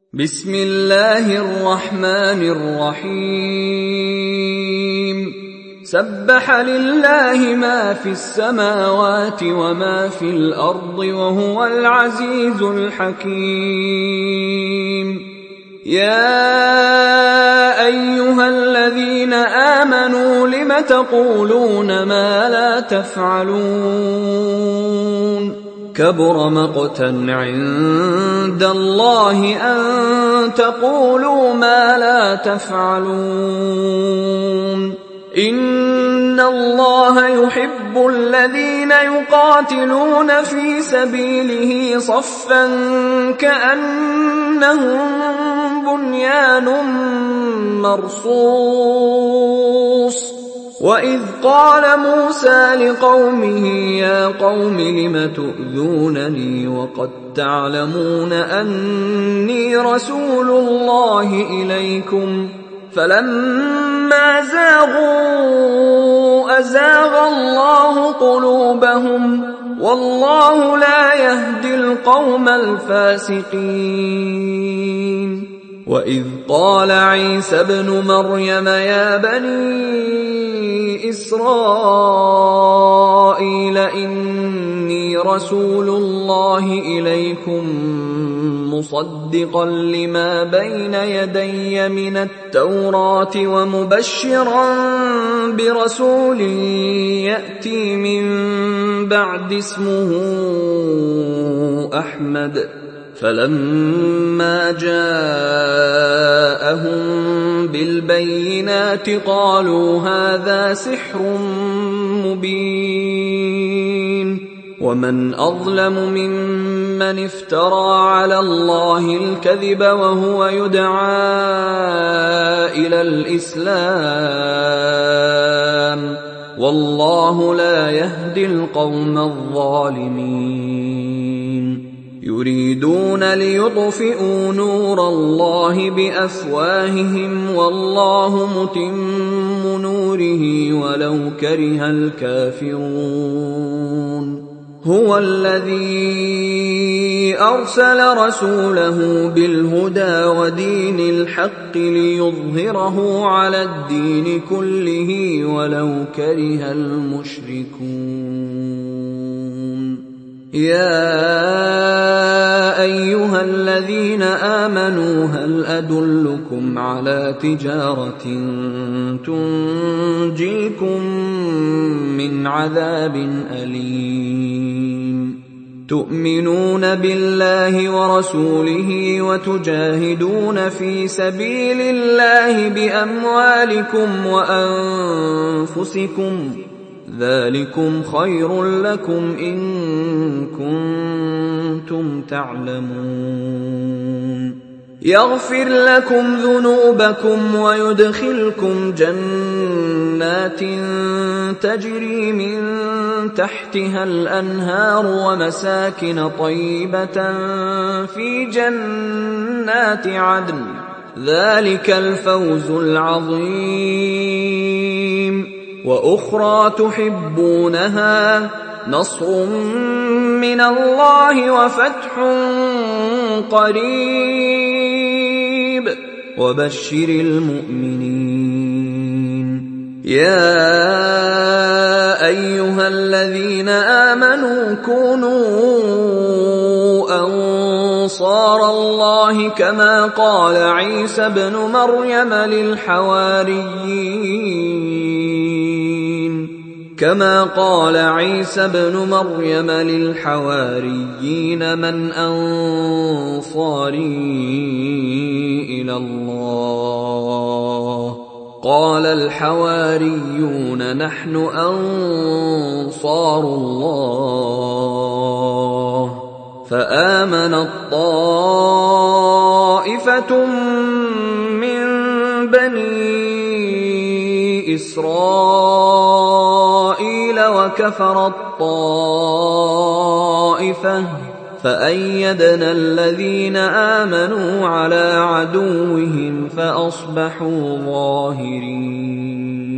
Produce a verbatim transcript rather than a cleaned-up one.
بسم الله الرحمن الرحيم سبح لله ما في السماوات وما في الأرض وهو العزيز الحكيم يا أيها الذين آمنوا لم تقولون ما لا تفعلون كبر مقتا عند الله أن تقولوا ما لا تفعلون إن الله يحب الذين يقاتلون في سبيله صفا كأنهم بنيان مرصوص وإذ قال موسى لقومه يا قوم لم تؤذونني وقد تعلمون أني رسول الله إليكم فلما زاغوا أزاغ الله قلوبهم والله لا يهدي القوم الفاسقين وإذ قال عيسى ابن مريم يا بني إسرائيل إني رسول الله إليكم مصدقا لما بين يدي من التوراة ومبشرا برسول يأتي من بعد اسمه أحمد فلما جاءهم بالبينات قالوا هذا سحر مبين ومن أظلم ممن افترى على الله الكذب وهو يدعى إلى الإسلام والله لا يهدي القوم الظالمين يريدون ليطفئوا نور الله بأفواههم والله متم نوره ولو كره الكافرون هو الذي أرسل رسوله بالهدى ودين الحق ليظهره على الدين كله ولو كره المشركون يا أيها الذين آمنوا هل أدلكم على تجارة تنجيكم من عذاب أليم تؤمنون بالله ورسوله وتجاهدون في سبيل الله بأموالكم وأنفسكم ذلكم خير لكم إن كنتم تعلمون يغفر لكم ذنوبكم ويدخلكم جنات تجري من تحتها الأنهار ومساكن طيبة في جنات عدن ذلك الفوز العظيم وأخرى تحبونها نصر من الله وفتح قريب وبشر المؤمنين يا أيها الذين آمنوا كونوا أنصار الله كما قال عيسى ابن مريم للحواريين كما قال عيسى ابن مريم للحواريين من أنصاري إلى الله قال الحواريون نحن أنصار الله فآمنت طائفة من بني إسرائيل وكفرت طائفة فأيدنا الذين آمنوا على عدوهم فأصبحوا ظاهرين